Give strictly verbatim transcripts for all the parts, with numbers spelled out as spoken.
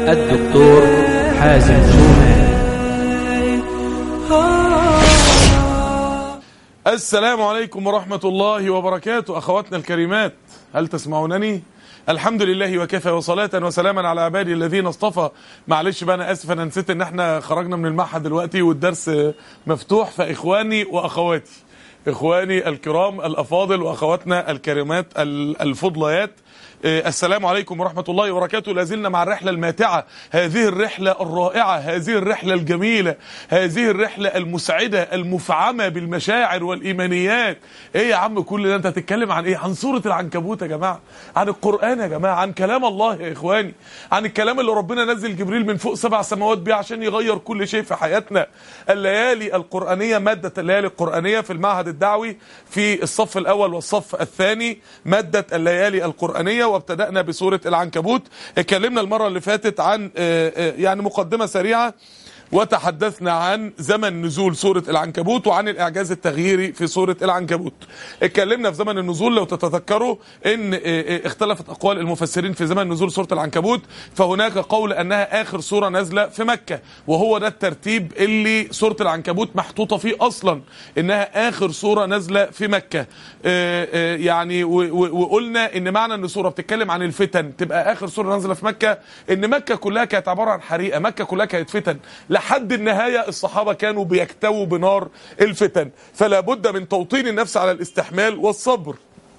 الدكتور حازم شومان. السلام عليكم ورحمة الله وبركاته. أخواتنا الكريمات، هل تسمعونني؟ الحمد لله وكفى، وصلاة وسلاما على عبادي الذين اصطفى. معلش بقى انا اسف، انا نسيت ان احنا خرجنا من المعهد دلوقتي والدرس مفتوح، فاخواني واخواتي، اخواني الكرام الافاضل واخواتنا الكريمات الفضليات، السلام عليكم ورحمة الله وبركاته. لازلنا مع الرحلة الماتعة، هذه الرحلة الرائعة، هذه الرحلة الجميلة، هذه الرحلة المسعدة المفعمة بالمشاعر والإيمانيات. ايه يا عم كل ده؟ انت هتتكلم عن ايه؟ عن سورة العنكبوت يا جماعة، عن القرآن يا جماعة، عن كلام الله يا اخواني، عن الكلام اللي ربنا نزل جبريل من فوق سبع سماوات بيه عشان يغير كل شيء في حياتنا. الليالي القرآنية، مادة الليالي القرآنية في المعهد الدعوي في الصف الأول والصف الثاني، مادة الليالي القرآنية، وابتدأنا بسورة العنكبوت. اتكلمنا المرة اللي فاتت عن يعني مقدمة سريعة، وتحدثنا عن زمن نزول سورة العنكبوت وعن الإعجاز التغييري في سورة العنكبوت. اتكلمنا في زمن النزول، لو تتذكروا ان اختلفت أقوال المفسرين في زمن نزول سورة العنكبوت، فهناك قول أنها آخر سورة نازلة في مكة، وهو ده الترتيب اللي سورة العنكبوت محطوطة فيه أصلا، إنها آخر سورة نازلة في مكة. يعني وقلنا إن معنى أن سورة بتتكلم عن الفتن تبقى آخر سورة نازلة في مكة، إن مكة كلها كانت عبارة عن حريقة، مكة كلها كانت فتن لحد النهاية. الصحابة كانوا بيكتووا بنار الفتن، فلا بد من توطين النفس على الاستحمال والصبر.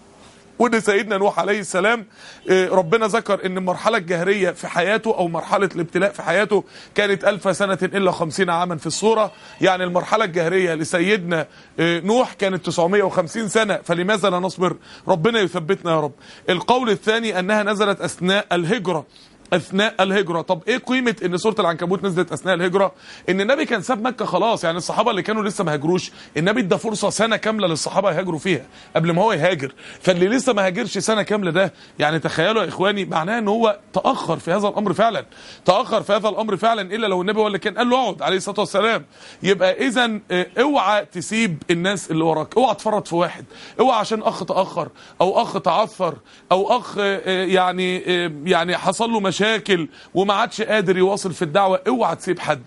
وده سيدنا نوح عليه السلام ربنا ذكر ان المرحلة الجهرية في حياته او مرحلة الابتلاء في حياته كانت الف سنة الا خمسين عاما في السورة. يعني المرحلة الجهرية لسيدنا نوح كانت تسعمائة وخمسين سنة، فلماذا لا نصبر؟ ربنا يثبتنا يا رب. القول الثاني انها نزلت اثناء الهجرة، اثناء الهجره. طب ايه قيمه ان سوره العنكبوت نزلت اثناء الهجره؟ ان النبي كان ساب مكه خلاص، يعني الصحابه اللي كانوا لسه ما هاجروش النبي ادى فرصه سنه كامله للصحابه يهاجروا فيها قبل ما هو يهاجر، فاللي لسه ما هاجرش سنه كامله ده يعني تخيلوا يا اخواني معناه ان هو تاخر في هذا الامر فعلا، تاخر في هذا الامر فعلا، الا لو النبي هو اللي كان قال له اقعد عليه الصلاه والسلام. يبقى اذا اوعى تسيب الناس اللي وراك، اوعى تفرط في واحد، اوعى عشان اخ تاخر او اخ تعثر او اخ يعني يعني حصل له مشاكل وما عادش قادر يواصل في الدعوة، اوعى تسيب حد،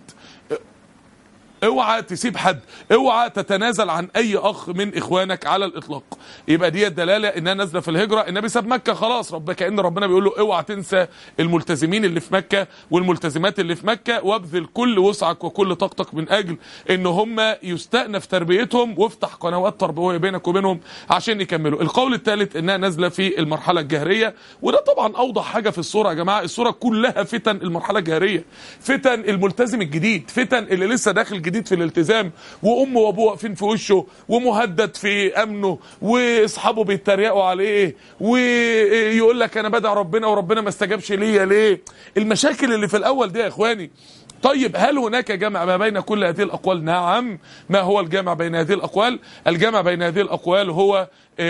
اوعى تسيب حد، اوعى تتنازل عن اي اخ من اخوانك على الاطلاق. يبقى دي الدلاله انها نازله في الهجره. النبي ساب مكه خلاص، رب كأن ربنا بيقول له اوعى تنسى الملتزمين اللي في مكه والملتزمات اللي في مكه، وابذل كل وسعك وكل طاقتك من اجل ان هم يستأنف تربيتهم، وافتح قنوات تربويه بينك وبينهم عشان يكملوا. القول الثالث انها نازله في المرحله الجهريه، وده طبعا اوضح حاجه في الصوره يا جماعه. الصوره كلها فتن المرحله الجهريه، فتن الملتزم الجديد، فتن اللي لسه داخل جديد في الالتزام، وامه وابوه واقفين في وشه، ومهدد في امنه، واصحابه بيتريقوا عليه، ويقول لك انا بدع ربنا وربنا ما استجابش ليا ليه. المشاكل اللي في الاول دي يا اخواني. طيب هل هناك جمع ما بين كل هذه الأقوال؟ نعم. ما هو الجمع بين هذه الأقوال؟ الجمع بين هذه الأقوال هو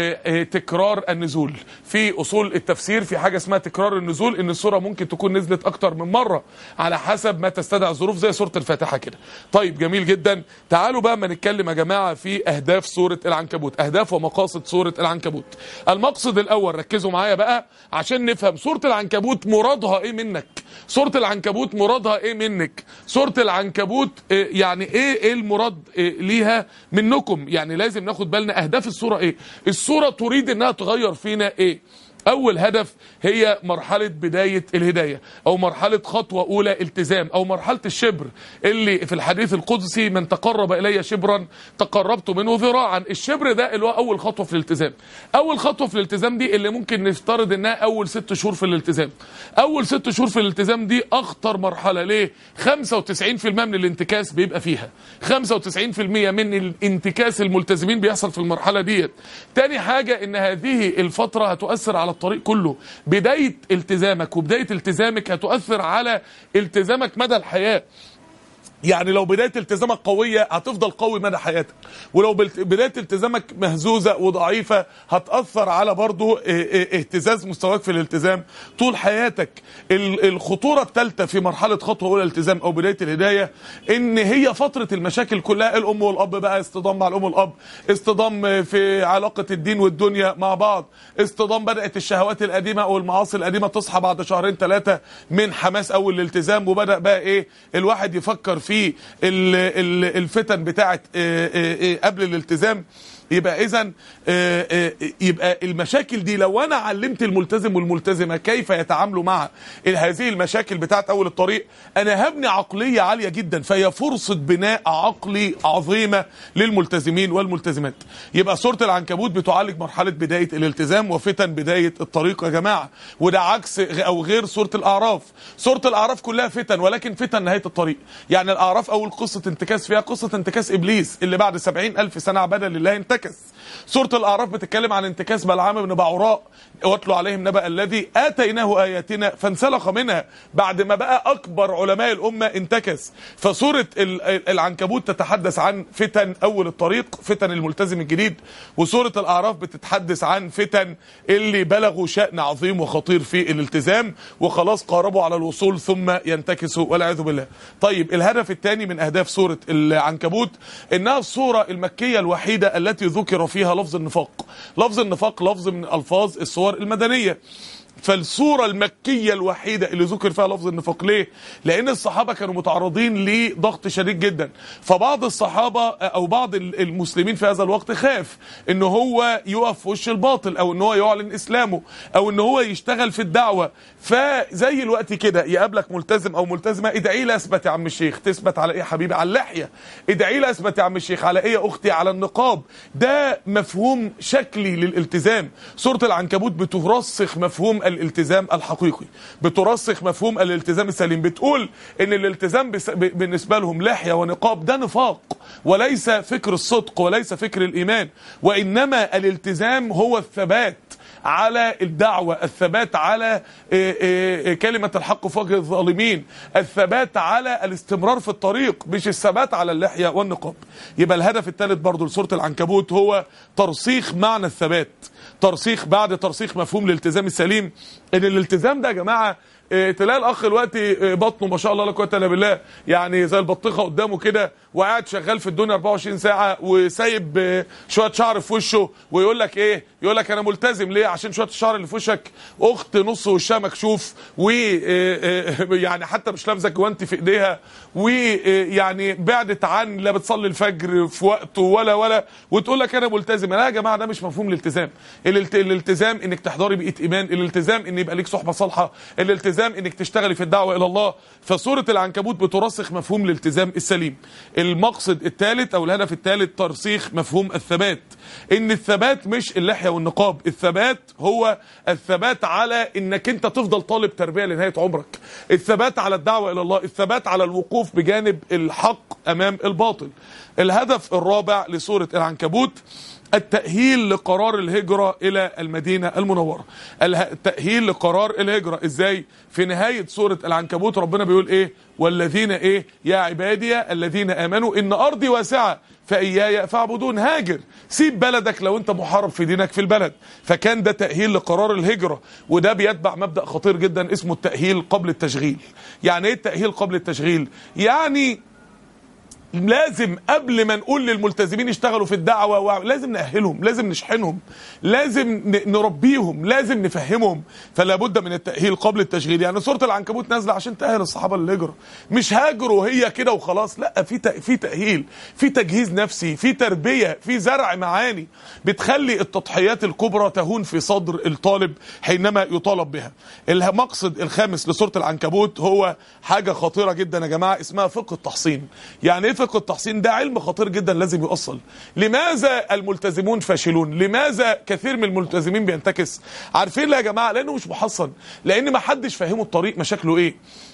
تكرار النزول. في أصول التفسير في حاجة اسمها تكرار النزول، إن السورة ممكن تكون نزلت أكتر من مرة على حسب ما تستدعي الظروف، زي سورة الفاتحة كده. طيب جميل جدا. تعالوا بقى ما نتكلم يا جماعة في أهداف سورة العنكبوت، أهداف ومقاصد سورة العنكبوت. المقصد الأول، ركزوا معايا بقى عشان نفهم سورة العنكبوت مرادها إيه منك، سورة العنكبوت مرادها إيه منك، سورة العنكبوت يعني إيه إيه المراد ليها منكم. يعني لازم ناخد بالنا أهداف السورة إيه. السورة تريد انها تغير فينا ايه؟ اول هدف هي مرحلة بداية الهداية، او مرحلة خطوة اولى التزام، او مرحلة الشبر اللي في الحديث القدسي من تقرب الي شبرا تقربت منه ذراعا. الشبر ده اللي هو اول خطوة في الالتزام. اول خطوة في الالتزام دي اللي ممكن نفترض انها اول ست شهور في الالتزام. اول ست شهور في الالتزام دي اخطر مرحلة. ليه؟ خمسة وتسعين بالمئة من الانتكاس بيبقى فيها، خمسة وتسعين بالمئة من الانتكاس الملتزمين بيحصل في المرحلة ديت. تاني حاجة ان هذه الفترة هتؤثر على الطريق كله. بداية التزامك وبداية التزامك هتؤثر على التزامك مدى الحياة. يعني لو بداية التزامك قوية هتفضل قوي مدى حياتك، ولو بداية التزامك مهزوزة وضعيفة هتأثر على برضو اهتزاز مستواك في الالتزام طول حياتك. الخطورة الثالثة في مرحلة خطوة أولى الالتزام أو بداية الهداية إن هي فترة المشاكل كلها. الأم والأب بقى، اصطدام مع الأم والأب، اصطدام في علاقة الدين والدنيا مع بعض، اصطدام بدأت الشهوات القديمة أو المعاصي القديمة تصحى بعد شهرين ثلاثة من حماس أول الالتزام، وبدأ بقى إيه الواحد يفكر في في الفتن بتاعت قبل الالتزام. يبقى اذا يبقى المشاكل دي لو انا علمت الملتزم والملتزمه كيف يتعاملوا مع هذه المشاكل بتاعت اول الطريق، انا هبني عقليه عاليه جدا، فهي فرصه بناء عقلي عظيمه للملتزمين والملتزمات. يبقى سوره العنكبوت بتعالج مرحله بدايه الالتزام وفتن بدايه الطريق يا جماعه، وده عكس او غير سوره الاعراف. سوره الاعراف كلها فتن، ولكن فتن نهايه الطريق. يعني الاعراف اول قصه انتكاس فيها قصه انتكاس ابليس اللي بعد سبعين الف سنه عباده لله انتكس. سورة الأعراف بتتكلم عن انتكاس بلعام بن بعوراء، واتلو عليهم نبأ الذي آتيناه آياتنا فانسلخ منها، بعد ما بقى أكبر علماء الأمة انتكس. فسورة العنكبوت تتحدث عن فتن أول الطريق، فتن الملتزم الجديد، وسورة الأعراف بتتحدث عن فتن اللي بلغوا شأن عظيم وخطير في الالتزام وخلاص قاربوا على الوصول ثم ينتكسوا والعياذ بالله. طيب الهدف الثاني من أهداف سورة العنكبوت إنها السورة المكية الوحيدة التي ذكر فيها لفظ النفاق. لفظ النفاق لفظ من ألفاظ السور المدنية، فالسورة المكية الوحيدة اللي ذكر فيها لفظ النفاق. ليه؟ لأن الصحابة كانوا متعرضين لضغط شديد جدا، فبعض الصحابة أو بعض المسلمين في هذا الوقت خاف إن هو يقف في وش الباطل، أو إن هو يعلن إسلامه، أو إن هو يشتغل في الدعوة. فزي الوقت كده يقابلك ملتزم أو ملتزمة، ادعي لي أثبت يا عم الشيخ. تثبت على إيه يا حبيبي؟ على اللحية. ادعي لي أثبت يا عم الشيخ على إيه يا أختي؟ على النقاب. ده مفهوم شكلي للالتزام. سورة العنكبوت بترسخ مفهوم الالتزام الحقيقي، بترسخ مفهوم الالتزام السليم، بتقول ان الالتزام بالنسبه لهم لحيه ونقاب ده نفاق، وليس فكر الصدق وليس فكر الايمان، وانما الالتزام هو الثبات على الدعوة، الثبات على كلمة الحق في وجه الظالمين، الثبات على الاستمرار في الطريق، مش الثبات على اللحية والنقاب. يبقى الهدف الثالث برضو لسورة العنكبوت هو ترسيخ معنى الثبات، ترسيخ بعد ترسيخ مفهوم الالتزام السليم. ان الالتزام ده يا جماعة تلاقي الاخ دلوقتي بطنه ما شاء الله لا قوه الا بالله، يعني زي البطيخه قدامه كده، وقاعد شغال في الدنيا أربعة وعشرين ساعه، وسايب شويه شعر في وشه، ويقول لك ايه؟ يقول لك انا ملتزم. ليه؟ عشان شويه الشعر اللي في وشك اخت نص وشها مكشوف، ويعني حتى مش لابسه جوانتي في ايديها، ويعني بعدت عن لا بتصلي الفجر في وقته ولا ولا وتقول لك انا ملتزم. لا يا جماعه، ده مش مفهوم الالتزام. الالتزام انك تحضري بيئه ايمان، الالتزام ان يبقى ليك صحبه صالحه، الالتزام انك تشتغلي في الدعوه الى الله. فسوره العنكبوت بترسخ مفهوم الالتزام السليم. المقصد الثالث او الهدف الثالث ترسيخ مفهوم الثبات، ان الثبات مش اللحيه والنقاب، الثبات هو الثبات على انك انت تفضل طالب تربيه لنهايه عمرك، الثبات على الدعوه الى الله، الثبات على الوقوف بجانب الحق امام الباطل. الهدف الرابع لسوره العنكبوت التأهيل لقرار الهجرة إلى المدينة المنورة. التأهيل لقرار الهجرة إزاي؟ في نهاية سورة العنكبوت ربنا بيقول إيه؟ والذين إيه؟ يا عبادي الذين آمنوا إن أرضي واسعة فإياي فاعبدون. هاجر، سيب بلدك لو أنت محارب في دينك في البلد. فكان ده تأهيل لقرار الهجرة، وده بيتبع مبدأ خطير جدا اسمه التأهيل قبل التشغيل. يعني إيه التأهيل قبل التشغيل؟ يعني لازم قبل ما نقول للملتزمين يشتغلوا في الدعوة لازم نأهلهم، لازم نشحنهم، لازم نربيهم، لازم نفهمهم. فلا بد من التأهيل قبل التشغيل. يعني سورة العنكبوت نازلة عشان تأهل الصحابة للهجرة، مش هاجروا هي كده وخلاص، لا، في في تأهيل، في تجهيز نفسي، في تربية، في زرع معاني بتخلي التضحيات الكبرى تهون في صدر الطالب حينما يطالب بها. المقصد الخامس لسورة العنكبوت هو حاجة خطيرة جدا يا جماعة اسمها فقه التحصين. يعني ايه فقه التحصين؟ ده علم خطير جدا لازم يؤصل. لماذا الملتزمون فاشلون؟ لماذا كثير من الملتزمين بينتكس؟ عارفين ليه يا جماعه؟ لانه مش محصن، لان ما حدش فاهمه الطريق مشاكله ايه.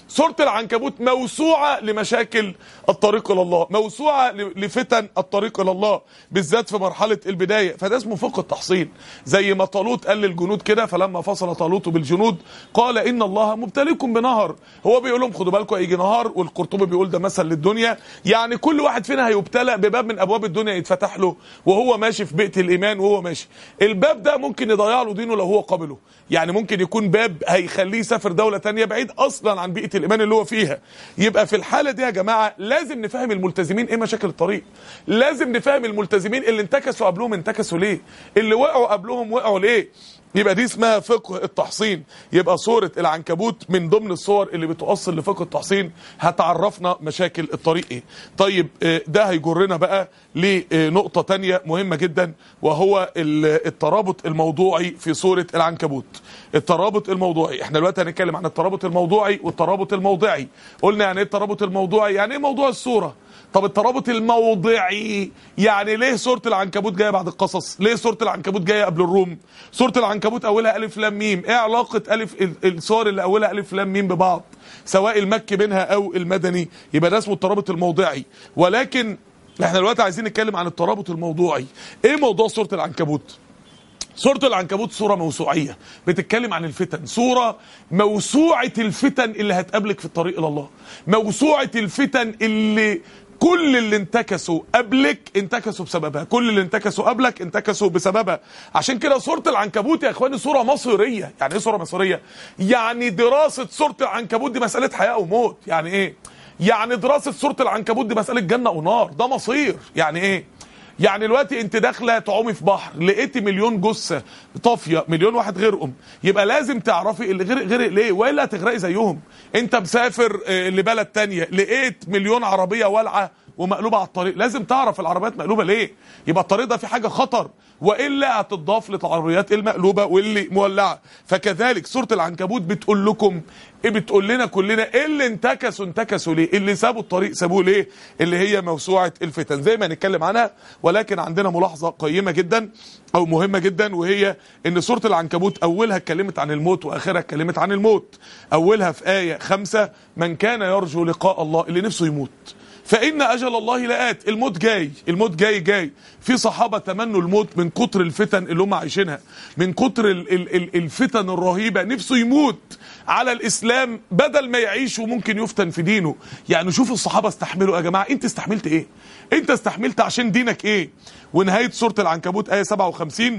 سورة العنكبوت موسوعة لمشاكل الطريق إلى الله، موسوعة لفتن الطريق إلى الله، بالذات في مرحلة البداية. فده اسمه فقه التحصين. زي ما طالوت قال للجنود كده، فلما فصل طالوت بالجنود قال إن الله مبتليكم بنهر. هو بيقول لهم خدوا بالكم هيجي نهار، والقرطبي بيقول ده مثل للدنيا، يعني كل واحد فينا هيبتلى بباب من أبواب الدنيا يتفتح له وهو ماشي في بيئة الإيمان، وهو ماشي الباب ده ممكن يضيع له دينه لو هو قبله. يعني ممكن يكون باب هيخليه يسافر دولة تانية بعيد أصلا عن بيئة الإيمان اللي هو فيها. يبقى في الحالة دي يا جماعة لازم نفهم الملتزمين ايه مشاكل الطريق، لازم نفهم الملتزمين اللي انتكسوا قبلهم انتكسوا ليه، اللي وقعوا قبلهم وقعوا ليه. يبقى دي اسمها فقه التحصين. يبقى سورة العنكبوت من ضمن الصور اللي بتوصل لفقه التحصين، هتعرفنا مشاكل الطريق ايه. طيب ده هيجرنا بقى لنقطة تانية مهمة جدا، وهو الترابط الموضوعي في سورة العنكبوت. الترابط الموضوعي، احنا دلوقتي هنتكلم عن الترابط الموضوعي والترابط الموضعي. قلنا يعني ايه الترابط الموضوعي؟ يعني ايه موضوع السورة. طب الترابط الموضعي يعني ليه سورة العنكبوت جايه بعد القصص؟ ليه سورة العنكبوت جايه قبل الروم؟ سورة العنكبوت اولها الف لام ميم، ايه علاقة الف السور اللي اولها الف لام ميم ببعض، سواء المكي منها او المدني؟ يبقى ده اسمه الترابط الموضعي. ولكن احنا دلوقتي عايزين نتكلم عن الترابط الموضوعي. ايه موضوع سورة العنكبوت؟ سورة العنكبوت سورة موسوعية بتتكلم عن الفتن، سورة موسوعة الفتن اللي هتقابلك في الطريق الى الله، موسوعة الفتن اللي كل اللي انتكسوا قبلك انتكسوا بسببها، كل اللي انتكسوا قبلك انتكسوا بسببها. عشان كده سورة العنكبوت يا اخواني سورة مصيرية. يعني ايه سورة مصيرية؟ يعني دراسة سورة العنكبوت دي مسألة حياة وموت. يعني ايه؟ يعني دراسة سورة العنكبوت دي مسألة جنة ونار، ده مصير. يعني ايه؟ يعني دلوقتي انت داخله تعومي في بحر، لقيتي مليون جثه طافيه، مليون واحد غرقهم، يبقى لازم تعرفي اللي غرق غرق ليه، والا هتغرقي زيهم. انت مسافر لبلد تانية لقيت مليون عربيه والعه ومقلوبه على الطريق، لازم تعرف العربيات مقلوبه ليه، يبقى الطريق ده في حاجه خطر، والا هتضاف للعربيات المقلوبه واللي مولعه. فكذلك سوره العنكبوت بتقول لكم ايه، بتقول لنا كلنا ايه اللي انتكسوا انتكسوا ليه، اللي سابوا الطريق سابوه ليه، اللي هي موسوعه الفتن زي ما هنتكلم عنها. ولكن عندنا ملاحظه قيمه جدا او مهمه جدا، وهي ان سوره العنكبوت اولها اتكلمت عن الموت واخرها اتكلمت عن الموت. اولها في ايه خمسة من كان يرجو لقاء الله، اللي نفسه يموت فإن أجل الله لآت، الموت جاي، الموت جاي جاي. في صحابة تمنوا الموت من كتر الفتن اللي هم عايشينها، من كتر ال ال الفتن الرهيبة، نفسه يموت على الإسلام بدل ما يعيش وممكن يفتن في دينه. يعني شوفوا الصحابة استحملوا يا جماعة، انت استحملت ايه؟ انت استحملت عشان دينك ايه؟ ونهاية سورة العنكبوت آية سبعة وخمسين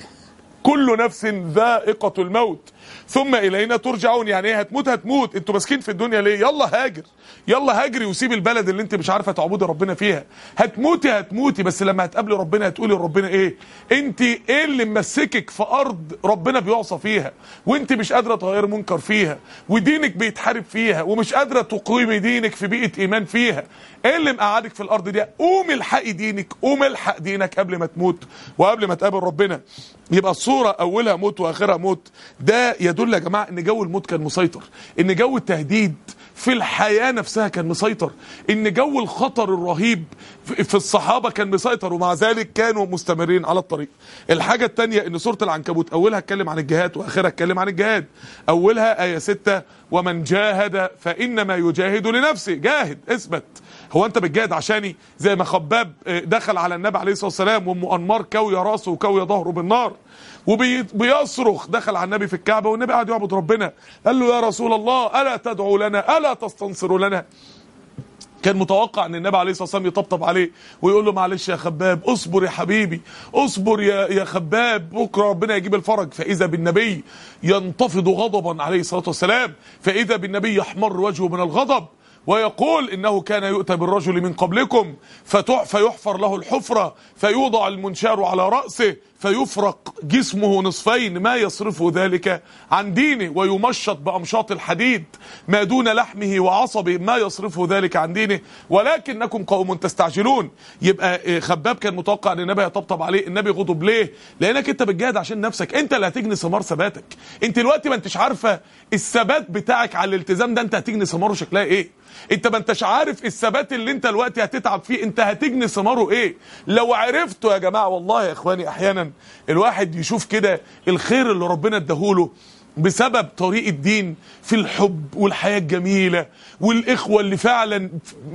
كل نفس ذائقة الموت ثم إلينا ترجعون. يعني ايه هتموت؟ هتموت، انتوا ماسكين في الدنيا ليه؟ يلا هاجر، يلا هاجري وسيب البلد اللي انت مش عارفه تعبدي ربنا فيها. هتموتي هتموتي، بس لما هتقابلي ربنا هتقولي لربنا ايه؟ انت ايه اللي ممسكك في ارض ربنا بيعصى فيها وانت مش قادره تغير منكر فيها، ودينك بيتحارب فيها، ومش قادره تقيمي دينك في بيئه ايمان فيها؟ ايه اللي مقعدك في الارض دي؟ قومي الحقي دينك، قومي الحق دينك قبل ما تموت وقبل ما تقابل ربنا. يبقى الصوره اولها موت واخرها موت. ده يدل يا جماعه ان جو الموت كان مسيطر، ان جو التهديد في الحياة نفسها كان مسيطر، ان جو الخطر الرهيب في الصحابة كان مسيطر، ومع ذلك كانوا مستمرين على الطريق. الحاجة التانية ان سورة العنكبوت اولها اتكلم عن الجهاد واخرها اتكلم عن الجهاد. اولها آية ستة ومن جاهد فإنما يجاهد لنفسه. جاهد، اثبت. هو انت بتجاهد عشاني؟ زي ما خباب دخل على النبي عليه الصلاة والسلام وام انمار كوي راسه وكوي ظهره بالنار وبيصرخ، دخل على النبي في الكعبة والنبي قاعد يعبد ربنا، قال له يا رسول الله ألا تدعو لنا، ألا تستنصر لنا؟ كان متوقع ان النبي عليه الصلاه والسلام يطبطب عليه ويقول له معلش يا خباب، اصبر يا حبيبي، اصبر يا يا خباب، بكره ربنا يجيب الفرج. فاذا بالنبي ينتفض غضبا عليه الصلاه والسلام، فاذا بالنبي يحمر وجهه من الغضب ويقول إنه كان يؤتى بالرجل من قبلكم فيحفر له الحفرة فيوضع المنشار على رأسه فيفرق جسمه نصفين ما يصرفه ذلك عن دينه، ويمشط بأمشاط الحديد ما دون لحمه وعصبه ما يصرفه ذلك عن دينه، ولكنكم قوم تستعجلون. يبقى خباب كان متوقع ان النبي يطبطب عليه، النبي غضب ليه؟ لانك انت بتجاهد عشان نفسك، انت اللي هتجني ثمار ثباتك. انت دلوقتي ما انتش عارفه الثبات بتاعك على الالتزام ده انت هتجني ثماره شكلها ايه. انت ما انتش عارف الثبات اللي انت دلوقتي هتتعب فيه انت هتجني ثماره ايه. لو عرفتوا يا جماعه، والله يا اخواني احيانا وسلم الواحد يشوف كده الخير اللي ربنا اداهوله بسبب طريق الدين في الحب والحياة الجميلة والإخوة اللي فعلا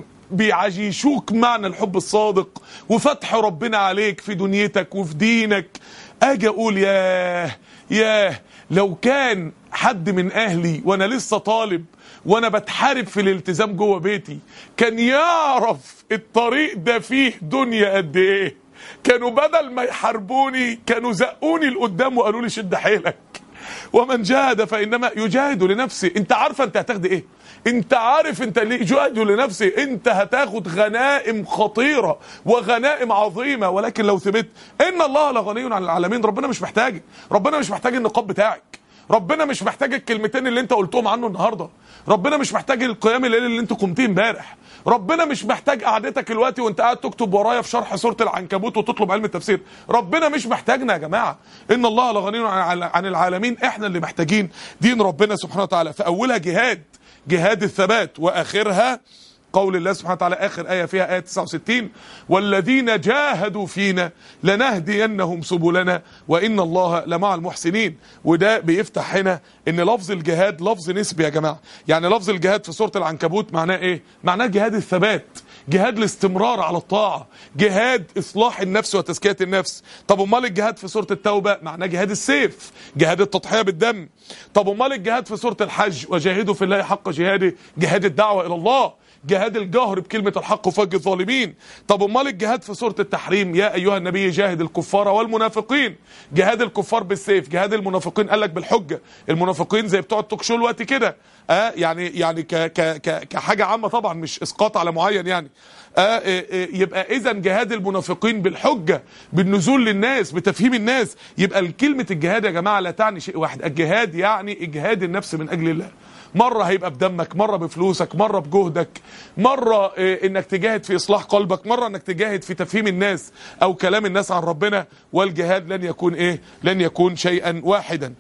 بيعيشوك معنى الحب الصادق وفتح ربنا عليك في دنيتك وفي دينك. اجي اقول ياه ياه لو كان حد من اهلي وانا لسه طالب وانا بتحارب في الالتزام جوه بيتي كان يعرف الطريق ده فيه دنيا قد ايه، كانوا بدل ما يحاربوني كانوا زقوني لقدام وقالوا لي شد حيلك، ومن جاهد فانما يجاهد لنفسه. انت عارفه انت هتاخد ايه؟ انت عارف انت ليه جاهد لنفسه؟ انت هتاخد غنائم خطيره وغنائم عظيمه، ولكن لو ثبت ان الله لغني عن العالمين. ربنا مش محتاج، ربنا مش محتاج النقاب بتاعك، ربنا مش محتاج الكلمتين اللي انت قلتهم عنه النهارده، ربنا مش محتاج القيام الليل اللي انت قمتيه امبارح، ربنا مش محتاج قعدتك الوقت وانت قاعد تكتب ورايا في شرح سوره العنكبوت وتطلب علم التفسير. ربنا مش محتاجنا يا جماعه، ان الله لغني عن العالمين. احنا اللي محتاجين دين ربنا سبحانه وتعالى. فاولها جهاد، جهاد الثبات، واخرها قول الله سبحانه وتعالى، اخر ايه فيها ايه تسعة وستين، والذين جاهدوا فينا لنهدينهم سبلنا وان الله لمع المحسنين. وده بيفتح هنا ان لفظ الجهاد لفظ نسبي يا جماعه. يعني لفظ الجهاد في سوره العنكبوت معناه ايه؟ معناه جهاد الثبات، جهاد الاستمرار على الطاعه، جهاد اصلاح النفس وتزكيه النفس. طب امال الجهاد في سوره التوبه معناه جهاد السيف، جهاد التضحيه بالدم. طب امال الجهاد في سوره الحج وجاهدوا في الله حق جهاده، جهاد الدعوه الى الله، جهاد الجهر بكلمة الحق وفج الظالمين. طب امال الجهاد في سورة التحريم يا ايها النبي جاهد الكفار والمنافقين، جهاد الكفار بالسيف، جهاد المنافقين قال لك بالحجة. المنافقين زي بتوع التوك شو الوقت كده، اه يعني يعني ك ك ك كحاجة عامة طبعا، مش اسقاط على معين يعني. آه آه يبقى اذا جهاد المنافقين بالحجة، بالنزول للناس، بتفهيم الناس. يبقى كلمة الجهاد يا جماعة لا تعني شيء واحد، الجهاد يعني اجهاد النفس من اجل الله. مرة هيبقى بدمك، مرة بفلوسك، مرة بجهدك، مرة إيه انك تجاهد في اصلاح قلبك، مرة انك تجاهد في تفهيم الناس او كلام الناس عن ربنا. والجهاد لن يكون ايه؟ لن يكون شيئا واحدا.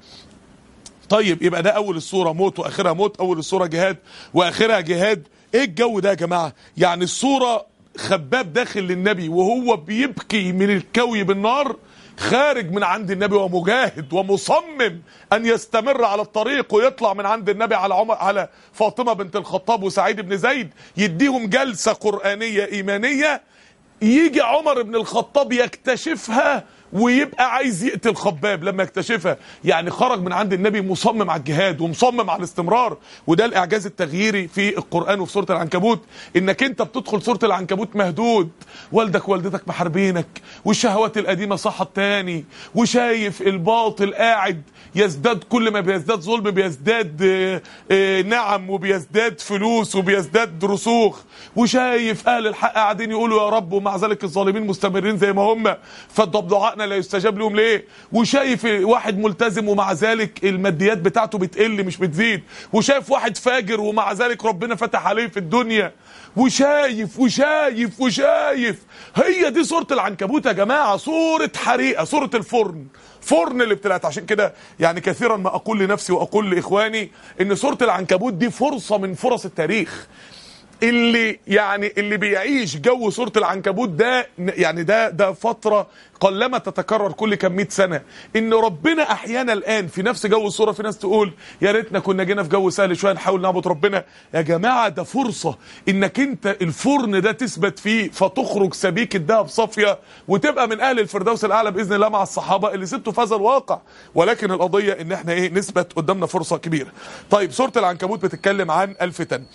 طيب يبقى ده اول الصورة موت واخرها موت، اول الصورة جهاد واخرها جهاد. ايه الجو ده يا جماعة؟ يعني الصورة خباب داخل للنبي وهو بيبكي من الكوي بالنار، خارج من عند النبي ومجاهد ومصمم ان يستمر على الطريق، ويطلع من عند النبي على عمر على فاطمة بنت الخطاب وسعيد بن زيد، يديهم جلسة قرآنية ايمانية. يجي عمر بن الخطاب يكتشفها ويبقى عايز يقتل خباب لما يكتشفها. يعني خرج من عند النبي مصمم على الجهاد ومصمم على الاستمرار. وده الاعجاز التغييري في القرآن وفي سورة العنكبوت، انك انت بتدخل سورة العنكبوت مهدود، والدك ووالدتك محاربينك، والشهوات القديمة صحت تاني، وشايف الباطل قاعد يزداد، كل ما بيزداد ظلم بيزداد اه اه نعم، وبيزداد فلوس، وبيزداد رسوخ، وشايف اهل الحق قاعدين يقولوا يا رب، ومع ذلك الظالمين مستمرين زي ما هم، فدعائنا لا يستجاب لهم ليه؟ وشايف واحد ملتزم ومع ذلك الماديات بتاعته بتقل مش بتزيد، وشايف واحد فاجر ومع ذلك ربنا فتح عليه في الدنيا، وشايف وشايف وشايف. هي دي سورة العنكبوت يا جماعة، سورة حريقة، سورة الفرن، فرن الابتلاءات. عشان كده يعني كثيرا ما اقول لنفسي واقول لاخواني ان سورة العنكبوت دي فرصة من فرص التاريخ. اللي يعني اللي بيعيش جو سورة العنكبوت ده يعني ده ده فترة قلما تتكرر كل كم مئة سنة، ان ربنا احيانا الان في نفس جو السورة. في ناس تقول يا ريتنا كنا جينا في جو سهل شوية نحاول نعبد ربنا. يا جماعة ده فرصة انك انت الفرن ده تثبت فيه فتخرج سبيك الذهب صافية وتبقى من اهل الفردوس الاعلى باذن الله مع الصحابة اللي سبتوا في هذا الواقع. ولكن القضية ان احنا ايه نثبت قدامنا فرصة كبيرة. طيب سورة العنكبوت بتتكلم عن الفتن.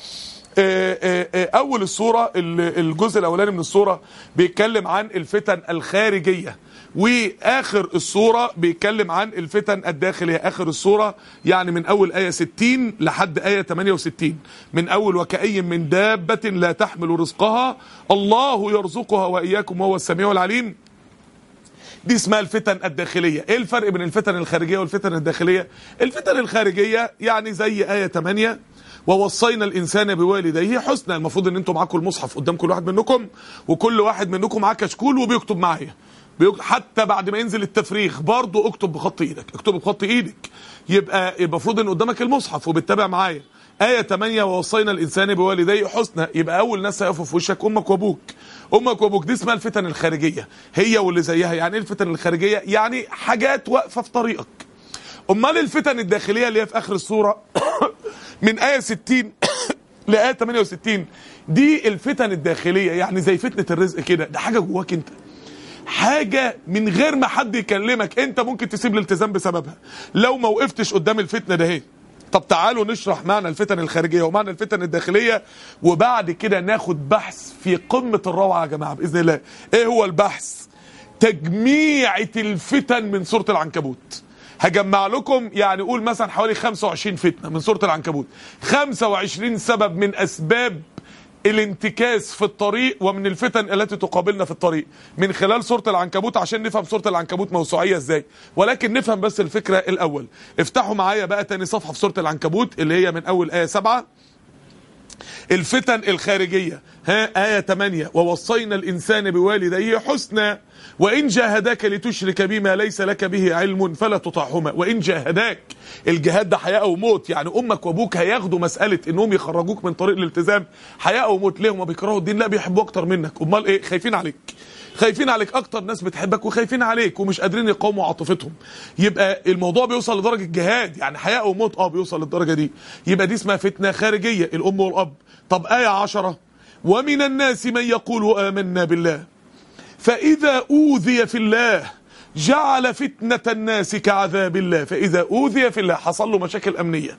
اول الصورة الجزء الاولاني من الصورة بيتكلم عن الفتن الخارجية، واخر الصورة بيتكلم عن الفتن الداخلية. اخر الصورة يعني من اول اية ستين لحد اية ثمانية وستين، من اول وكأي من دابة لا تحمل رزقها الله يرزقها واياكم وهو السميع العليم. دي اسمها الفتن الداخلية. ايه الفرق بين الفتن الخارجية والفتن الداخلية؟ الفتن الخارجية يعني زي اية ثمانية، ووصينا الانسان بوالديه حسنا. المفروض ان انتم معاكم المصحف قدام كل واحد منكم، وكل واحد منكم معاه كشكول وبيكتب معايا، حتى بعد ما ينزل التفريغ برضه اكتب بخط ايدك، اكتب بخط ايدك. يبقى المفروض ان قدامك المصحف وبتتابع معايا. آية تمانية ووصينا الإنسان بوالديه حسنا، يبقى أول ناس هيقفوا في وشك أمك وأبوك. أمك وأبوك دي اسمها الفتن الخارجية، هي واللي زيها. يعني إيه الفتن الخارجية؟ يعني حاجات واقفة في طريقك. أمال الفتن الداخلية اللي هي في آخر السورة من آية ستين لآية تمانية وستين، دي الفتن الداخلية، يعني زي فتنة الرزق كده، ده حاجة جواك أنت، حاجة من غير ما حد يكلمك أنت ممكن تسيب الالتزام بسببها لو ما وقفتش قدام الفتنة ده. هي طب تعالوا نشرح معنى الفتن الخارجية ومعنى الفتن الداخلية، وبعد كده ناخد بحث في قمة الروعة يا جماعة بإذن الله. ايه هو البحث؟ تجميعة الفتن من سورة العنكبوت. هجمع لكم يعني قول مثلا حوالي خمسة وعشرين فتنة من سورة العنكبوت، خمسة وعشرين سبب من أسباب الانتكاس في الطريق ومن الفتن التي تقابلنا في الطريق من خلال سورة العنكبوت، عشان نفهم سورة العنكبوت موسوعية ازاي. ولكن نفهم بس الفكرة الاول. افتحوا معايا بقى تاني صفحة في سورة العنكبوت اللي هي من اول آية سبعة. الفتن الخارجية، ها آية تمانية ووصينا الإنسان بوالديه حسنا وإن جاهداك لتشرك بما ليس لك به علم فلا تطعهما. وإن جاهداك، الجهاد ده حياة أو موت، يعني أمك وأبوك هياخدوا مسألة إنهم يخرجوك من طريق الالتزام حياة أو موت. ليه؟ هما بيكرهوا الدين؟ لا، بيحبوه أكتر منك. أمال إيه؟ خايفين عليك، خايفين عليك اكتر ناس بتحبك وخايفين عليك ومش قادرين يقاوموا عاطفتهم. يبقى الموضوع بيوصل لدرجه جهاد، يعني حياه او موت. اه بيوصل للدرجه دي. يبقى دي اسمها فتنه خارجيه، الام والاب. طب آية عشرة ومن الناس من يقول آمنا بالله فإذا أوذي في الله جعل فتنة الناس كعذاب الله. فإذا أوذي في الله حصل له مشاكل أمنية،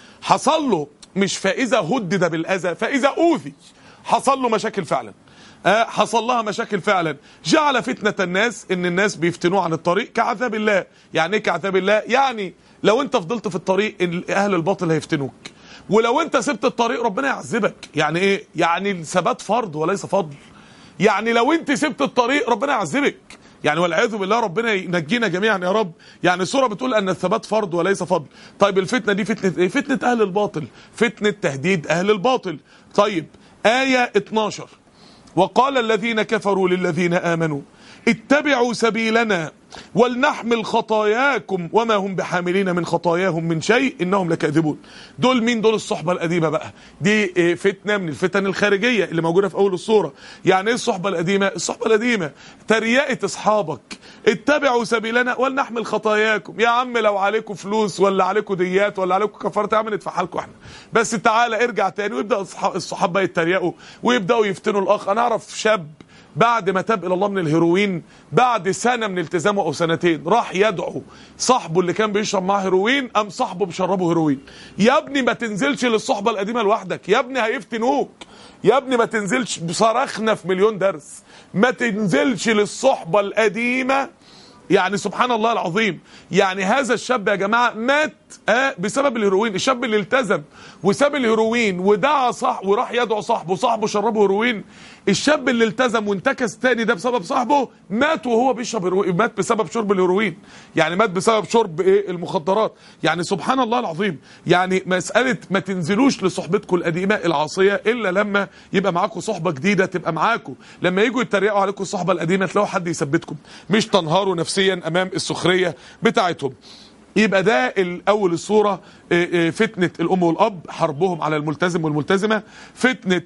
حصل له مش فإذا هدد بالأذى، فإذا أوذي حصل له مشاكل فعلا، آه حصل لها مشاكل فعلا. جعل فتنة الناس، ان الناس بيفتنوه عن الطريق كعذاب الله. يعني ايه كعذاب الله؟ يعني لو انت فضلت في الطريق اهل الباطل هيفتنوك، ولو انت سبت الطريق ربنا يعذبك. يعني ايه؟ يعني الثبات فرض وليس فضل. يعني لو انت سبت الطريق ربنا يعذبك، يعني والعياذ بالله ربنا ينجينا جميعا يا رب. يعني السورة بتقول ان الثبات فرض وليس فضل. طيب الفتنة دي فتنة ايه؟ فتنة اهل الباطل، فتنة تهديد اهل الباطل. طيب آية اتناشر وقال الذين كفروا للذين آمنوا اتبعوا سبيلنا ولنحمل خطاياكم وما هم بحاملين من خطاياهم من شيء إنهم لكاذبون. دول مين؟ دول الصحبة القديمة بقى. دي فتنة من الفتن الخارجية اللي موجودة في أول الصورة. يعني إيه الصحبة القديمة؟ الصحبة القديمة تريقة أصحابك. اتبعوا سبيلنا ولنحمل خطاياكم. يا عم لو عليكم فلوس ولا عليكم ديات ولا عليكم كفارة يا عم ندفعها لكم احنا، بس تعالى ارجع تاني. ويبدأ الصحابة يتريقوا ويبدأوا يفتنوا الأخ. أنا أعرف شاب بعد ما تاب الى الله من الهيروين، بعد سنه من التزامه او سنتين، راح يدعو صاحبه اللي كان بيشرب معاه هيروين، قام صاحبه بيشربه هيروين. يا ابني ما تنزلش للصحبه القديمه لوحدك، يا ابني هيفتنوك، يا ابني ما تنزلش. صرخنا في مليون درس، ما تنزلش للصحبه القديمه. يعني سبحان الله العظيم. يعني هذا الشاب يا جماعه مات آه بسبب الهيروين. الشاب اللي التزم وساب الهيروين ودعا صح وراح يدعو صاحبه، صاحبه شربه هيروين. الشاب اللي التزم وانتكس تاني ده بسبب صاحبه مات وهو بيشرب هيروين، مات بسبب شرب الهيروين، يعني مات بسبب شرب ايه؟ المخدرات. يعني سبحان الله العظيم. يعني مسألة ما تنزلوش لصحبتكم القديمة العاصية الا لما يبقى معاكم صحبة جديدة تبقى معاكم. لما يجوا يتريقوا عليكم الصحبة القديمة تلاقوا حد يثبتكم، مش تنهاروا نفسيا امام السخرية بتاعتهم. يبقى ده الاول الصوره فتنه الام والاب، حربهم على الملتزم والملتزمه، فتنه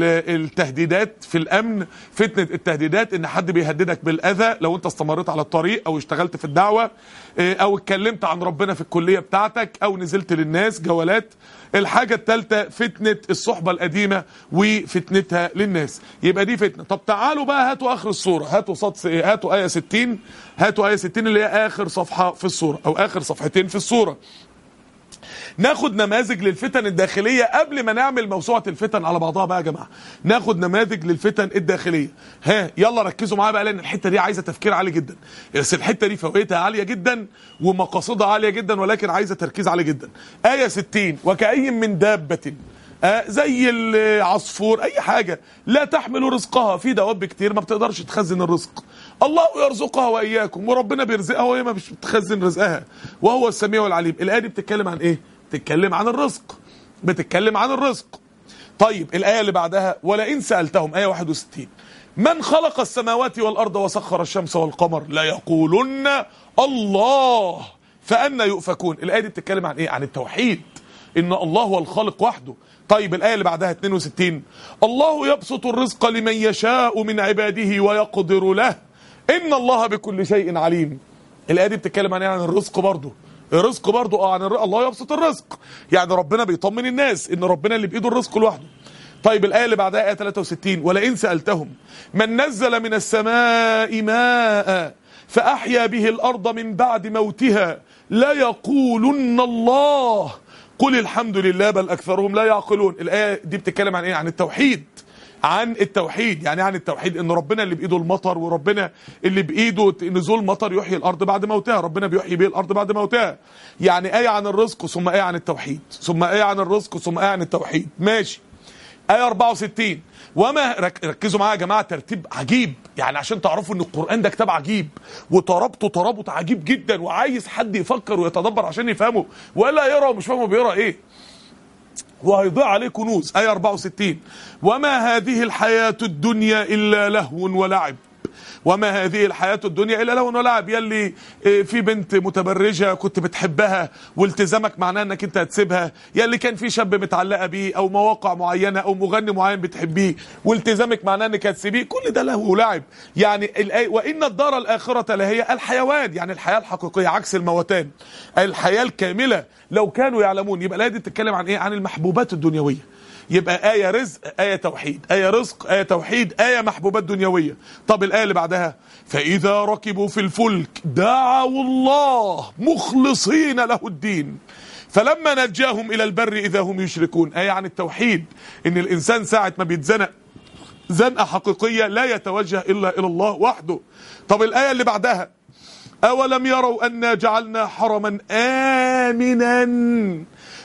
التهديدات في الامن، فتنه التهديدات ان حد بيهددك بالاذى لو انت استمريت على الطريق او اشتغلت في الدعوه او اتكلمت عن ربنا في الكليه بتاعتك او نزلت للناس جولات. الحاجه الثالثه فتنه الصحبه القديمه وفتنتها للناس. يبقى دي فتنه. طب تعالوا بقى هاتوا اخر الصوره، هاتوا صد هاتوا ايه ستين، هاتوا ايه ستين اللي هي اخر صفحه في الصوره او اخر صفحتين في الصوره. ناخد نماذج للفتن الداخليه قبل ما نعمل موسوعه الفتن على بعضها بقى يا جماعه. ناخد نماذج للفتن الداخليه. ها يلا ركزوا معايا بقى لان الحته دي عايزه تفكير عالي جدا. بس الحته دي فوائدها عاليه جدا ومقاصدها عاليه جدا ولكن عايزه تركيز عالي جدا. ايه ستين وكأي من دابه آه زي العصفور اي حاجه لا تحمل رزقها. في دواب كتير ما بتقدرش تخزن الرزق، الله يرزقها واياكم، وربنا بيرزقها وهي ما مش بتخزن رزقها وهو السميع العليم. الايه دي بتتكلم عن ايه؟ بتتكلم عن الرزق، بتتكلم عن الرزق. طيب الايه اللي بعدها ولئن سالتهم، ايه واحد وستين، من خلق السماوات والأرض وسخر الشمس والقمر ليقولن الله فأنا يؤفكون. الآية دي بتتكلم عن إيه؟ عن التوحيد، إن الله هو الخالق وحده. طيب الآية اللي بعدها اتنين وستين، الله يبسط الرزق لمن يشاء من عباده ويقدر له إن الله بكل شيء عليم. الآية دي بتتكلم عن إيه؟ عن الرزق برضه. الرزق برضه اه عن الرزق. الله يبسط الرزق، يعني ربنا بيطمن الناس إن ربنا اللي بإيده الرزق لوحده. طيب الآية اللي بعدها آية ثلاثة وستين، ولئن سألتهم من نزل من السماء ماء فأحيا به الأرض من بعد موتها ليقولن الله قل الحمد لله بل أكثرهم لا يعقلون. الآية دي بتتكلم عن إيه؟ عن التوحيد. عن التوحيد، يعني عن التوحيد ان ربنا اللي بايده المطر، وربنا اللي بايده نزول مطر يحيي الارض بعد موتها، ربنا بيحيي بيه الارض بعد موتها. يعني آية عن الرزق ثم آية عن التوحيد، ثم آية عن الرزق ثم آية عن التوحيد. ماشي. آية أربعة وستين، وما ركزوا معايا يا جماعه، ترتيب عجيب يعني عشان تعرفوا ان القرآن ده كتاب عجيب وترابطه ترابط عجيب جدا، وعايز حد يفكر ويتدبر عشان يفهمه، ولا يقرا ومش فاهمه بيقرا ايه وهيضيع عليه كنوز. آية أربعة وستين، وما هذه الحياة الدنيا إلا لهو ولعب. وما هذه الحياة الدنيا إلا لهو ولعب. يلي في بنت متبرجة كنت بتحبها والتزامك معناه انك انت هتسيبها، يلي كان في شاب متعلقة بيه او مواقع معينة او مغني معين بتحبيه والتزامك معناه انك هتسيبيه، كل ده لهو ولعب. يعني وإن الدار الآخرة لهي الحيوان، يعني الحياة الحقيقية عكس الموتان، الحياة الكاملة. لو كانوا يعلمون. يبقى الآية دي بتتكلم عن ايه؟ عن المحبوبات الدنيوية. يبقى آية رزق، آية توحيد، آية رزق، آية توحيد، آية محبوبات دنيوية. طب الآية اللي بعدها، فإذا ركبوا في الفلك دعوا الله مخلصين له الدين فلما نجاهم إلى البر إذا هم يشركون. آية عن التوحيد، إن الإنسان ساعة ما بيتزنق زنقة حقيقية لا يتوجه إلا إلى الله وحده. طب الآية اللي بعدها، أولم يروا أنا جعلنا حرما آمنا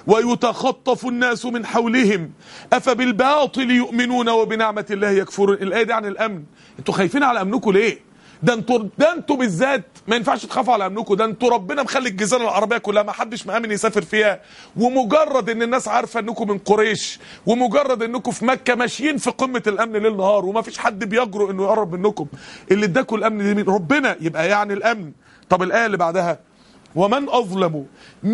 ويتخطف الناس من حولهم أفبالباطل يؤمنون وبنعمة الله يكفرون. الآية دي عن الأمن. انتوا خايفين على أمنكم ليه؟ ده انتوا ده انتوا بالذات ما ينفعش تخافوا على أمنكم. ده انتوا ربنا مخلي الجزيرة العربية كلها ما حدش مآمن يسافر فيها، ومجرد ان الناس عارفة انكم من قريش، ومجرد انكم في مكة ماشيين في قمة الأمن ليل نهار وما فيش حد بيجرؤ انه يقرب منكم. اللي اداكم الأمن دي مين؟ ربنا. يبقى يعني الأمن. طب الآية اللي بعدها، ومن أظلم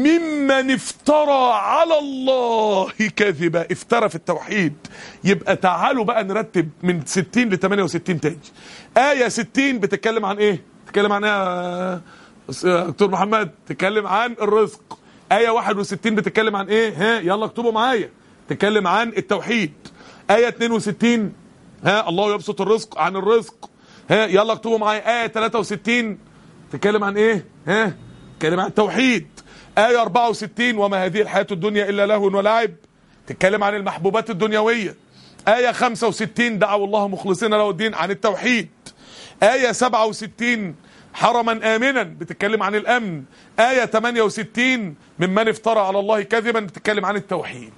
ممن افترى على الله كذبا. افترى في التوحيد. يبقى تعالوا بقى نرتب من ستين ل ثمانية وستين تاني. آية ستين بتتكلم عن ايه؟ بتتكلم عن ايه يا دكتور محمد؟ تتكلم عن الرزق. آية واحد وستين بتتكلم عن ايه؟ ها يلا اكتبوا معايا. تتكلم عن التوحيد. آية اتنين وستين ها الله يبسط الرزق، عن الرزق. ها يلا اكتبوا معايا. آية ثلاثة وستين تتكلم عن ايه؟ ها تتكلم عن التوحيد. آية أربعة وستين وما هذه الحياة الدنيا إلا لهو ولعب، تتكلم عن المحبوبات الدنيوية. آية خمسة وستين دعوا الله مخلصين له الدين، عن التوحيد. آية سبعة وستين حرما آمنا، بتتكلم عن الأمن. آية ثمانية وستين ممن افترى على الله كذبا، بتتكلم عن التوحيد.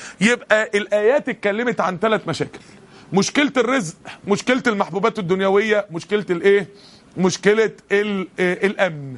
يبقى الآيات اتكلمت عن ثلاث مشاكل: مشكلة الرزق، مشكلة المحبوبات الدنيوية، مشكلة الايه؟ مشكلة الأمن.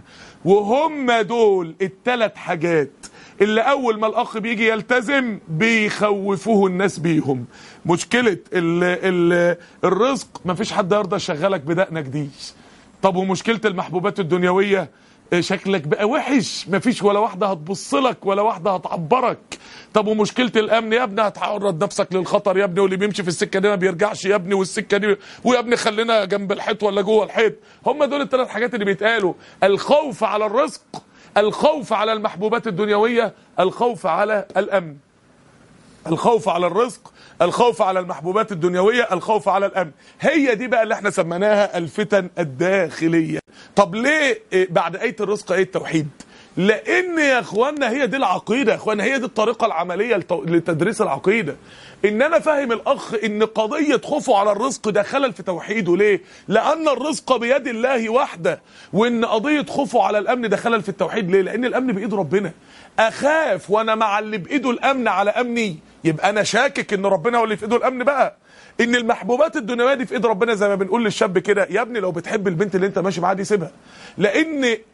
وهم دول الثلاث حاجات اللي اول ما الاخ بيجي يلتزم بيخوفوه الناس بيهم. مشكلة ال ال الرزق، مفيش حد يرضى يشغلك بدقنك دي. طب ومشكلة المحبوبات الدنيوية، شكلك بقى وحش، مفيش ولا واحدة هتبصلك ولا واحدة هتعبرك. طب ومشكلة الامن، يا ابني هتعرض نفسك للخطر يا ابني، واللي بيمشي في السكة دي ما بيرجعش يا ابني، والسكة دي ويا ابني خلينا جنب الحيط ولا جوه الحيط. هم دول الثلاث حاجات اللي بيتقالوا: الخوف على الرزق، الخوف على المحبوبات الدنيوية، الخوف على الامن. الخوف على الرزق، الخوف على المحبوبات الدنيوية، الخوف على الامن. هي دي بقى اللي احنا سميناها الفتن الداخلية. طب ليه بعد آية الرزق آية التوحيد؟ لان يا اخوانا هي دي العقيدة، يا اخوانا هي دي الطريقة العملية لتدريس العقيدة. ان انا فاهم الاخ ان قضية خوفه على الرزق ده خلل في توحيده. ليه؟ لان الرزق بيد الله وحده. وان قضية خوفه على الامن ده خلل في التوحيد. ليه؟ لان الامن بايد ربنا. اخاف وانا مع اللي بايده الامن على امني، يبقى انا شاكك ان ربنا هو اللي في ايده الامن. بقى ان المحبوبات الدنيويه دي في ايد ربنا، زي ما بنقول للشاب كده: يا ابني لو بتحب البنت اللي انت ماشي معاها دي سيبها، لان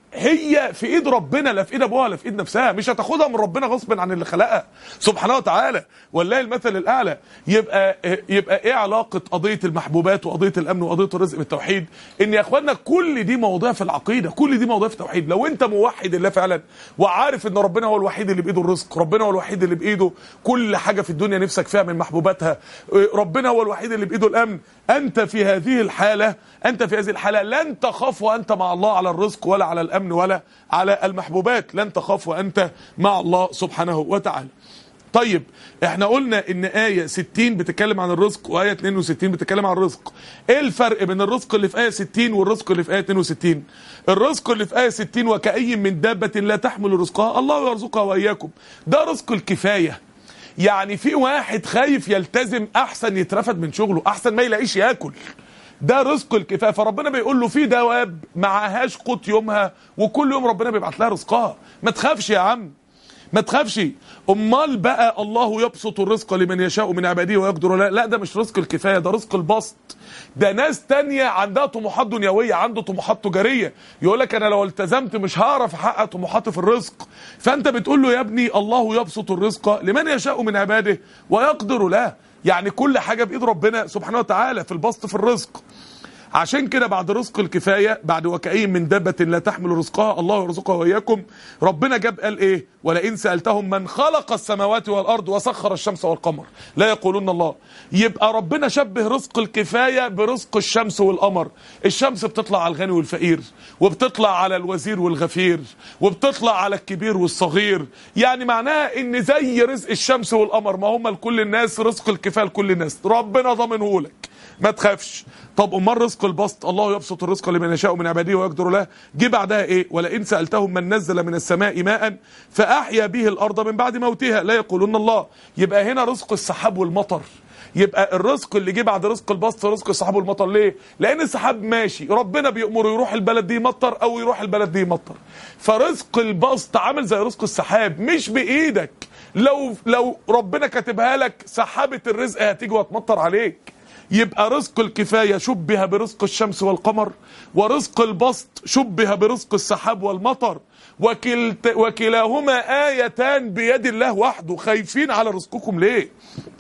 هي في ايد ربنا، لا في ايد ابوها لا في ايد نفسها. مش هتاخدها من ربنا غصب عن اللي خلقها سبحانه وتعالى، والله المثل الاعلى. يبقى يبقى ايه علاقه قضيه المحبوبات وقضيه الامن وقضيه الرزق بالتوحيد؟ ان يا اخوانا كل دي مواضيع في العقيده، كل دي مواضيع في التوحيد. لو انت موحد الله فعلا وعارف ان ربنا هو الوحيد اللي بايده الرزق، ربنا هو الوحيد اللي بايده كل حاجه في الدنيا نفسك فيها من محبوباتها، ربنا هو الوحيد اللي بايده الامن، انت في هذه الحاله انت في هذه الحاله لن تخاف وانت مع الله على الرزق ولا على الامن ولا على المحبوبات، لن تخاف وانت مع الله سبحانه وتعالى. طيب احنا قلنا ان آية ستين بتتكلم عن الرزق وآية اتنين وستين بتتكلم عن الرزق. ايه الفرق بين الرزق اللي في آية ستين والرزق اللي في آية اتنين وستين؟ الرزق اللي في آية ستين وكأي من دابة لا تحمل رزقها الله يرزقها وإياكم، ده رزق الكفاية. يعني في واحد خايف يلتزم احسن يترفد من شغله، احسن ما يلاقيش ياكل، ده رزق الكفايه. فربنا بيقول له في دواب معهاش قوت يومها وكل يوم ربنا بيبعت لها رزقها، ما تخافش يا عم ما تخافش. امال بقى الله يبسط الرزق لمن يشاء من عباده ويقدر له، لا ده مش رزق الكفايه، ده رزق البسط. ده ناس تانية عندها طموحات دنيويه، عنده طموحات تجاريه، يقول لك انا لو التزمت مش هعرف احقق طموحاتي في الرزق. فانت بتقول له يا ابني الله يبسط الرزق لمن يشاء من عباده ويقدر له، يعني كل حاجه بايد ربنا سبحانه وتعالى في البسط في الرزق. عشان كده بعد رزق الكفايه، بعد وكأي من دابة لا تحمل رزقها الله يرزقها واياكم، ربنا جاب قال ايه؟ ولئن سألتهم من خلق السماوات والارض وسخر الشمس والقمر لا يقولون الله. يبقى ربنا شبه رزق الكفايه برزق الشمس والقمر. الشمس بتطلع على الغني والفقير، وبتطلع على الوزير والغفير، وبتطلع على الكبير والصغير. يعني معناها ان زي رزق الشمس والقمر ما هم لكل الناس، رزق الكفايه لكل الناس ربنا ضامنه لك، ما تخافش. طب امال رزق البسط الله يبسط الرزق لمن يشاء من عباده ويقدر له، جه بعدها ايه؟ ولئن سألتهم من نزل من السماء ماء فأحيا به الارض من بعد موتها لا يقولون الله. يبقى هنا رزق السحاب والمطر. يبقى الرزق اللي جه بعد رزق البسط رزق السحاب والمطر. ليه؟ لان السحاب ماشي ربنا بيأمره يروح البلد دي يمطر او يروح البلد دي يمطر. فرزق البسط عامل زي رزق السحاب، مش بايدك. لو لو ربنا كاتبها لك سحابة الرزق هتيجي وتمطر عليك. يبقى رزق الكفاية شبه برزق الشمس والقمر، ورزق البسط شبه برزق السحاب والمطر، وكلت وكلاهما آيتان بيد الله وحده. خايفين على رزقكم ليه؟